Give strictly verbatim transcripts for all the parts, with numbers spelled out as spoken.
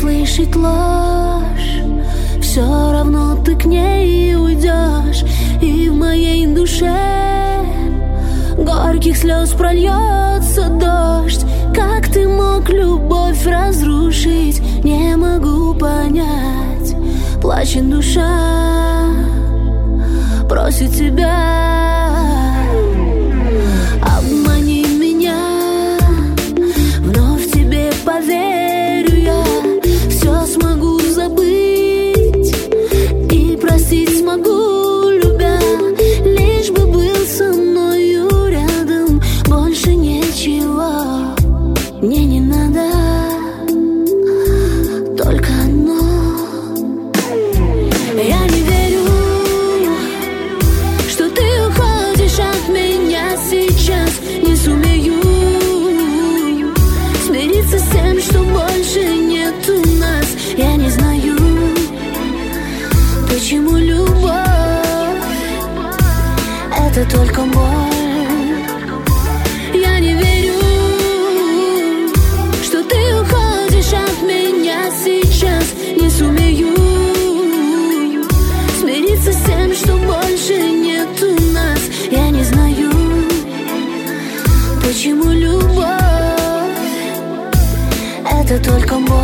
слышать ложь, все равно ты к ней уйдешь. И в моей душе горьких слез прольется дождь. Как ты мог любовь разрушить, не могу понять. Плачет душа, просит тебя, обмани меня, вновь тебе поверю я. Все смогу забыть и простить смогу, любя. Лишь бы был со мною рядом, больше ничего мне не надо, только одно. Я не верю, что ты уходишь от меня сейчас. Не сумею смириться с тем, что больше нету нас. Я не знаю, почему любовь — это только боль. Я не верю, что ты уходишь от меня сейчас. Не сумею смириться с тем, что больше нету нас. Я не знаю, почему любовь — это только боль.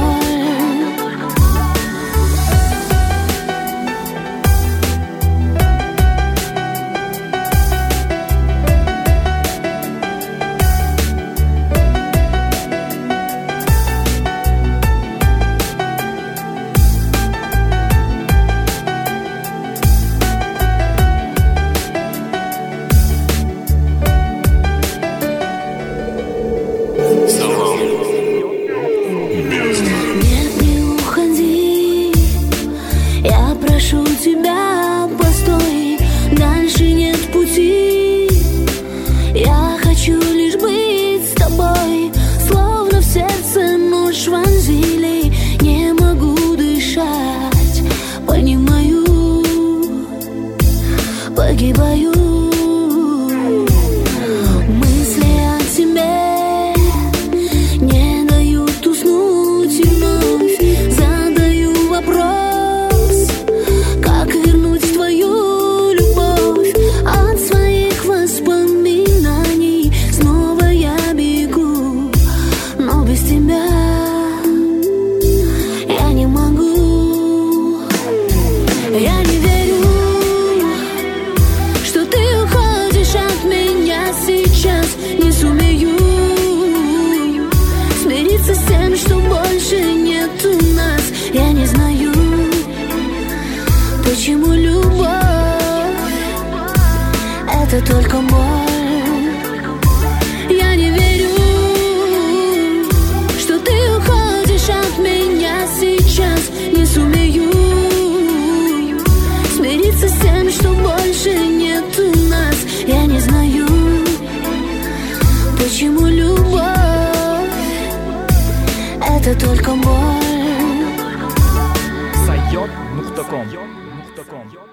Нет, не уходи, я прошу тебя, постой, дальше нет пути. Я хочу лишь быть с тобой, словно в сердце нож вонзили. Не могу дышать, понимаю, погибаю. Мысли о тебе не дают уснуть, и вновь задаю вопрос: как вернуть твою любовь? От своих воспоминаний снова я бегу, но без тебя я не могу. Я не верю, что ты уходишь от меня сейчас. Не сумею смириться с тем, что больше нету нас. Я не знаю, почему любовь — это только боль. Я не верю, что ты уходишь от меня сейчас. Не сумею смириться с тем, что больше нету нас. Я не знаю, почему любовь — это только боль. сайот точка ком